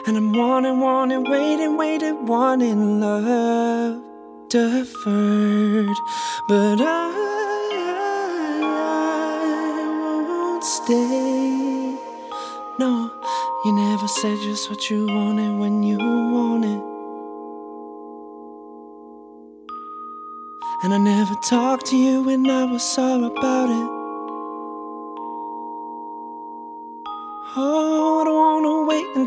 And I'm wanting, waiting, wanting love deferred. But I won't stay. No, you never said just what you wanted when you wanted. And I never talked to you when I was sorry about it. Oh, I don't wanna wait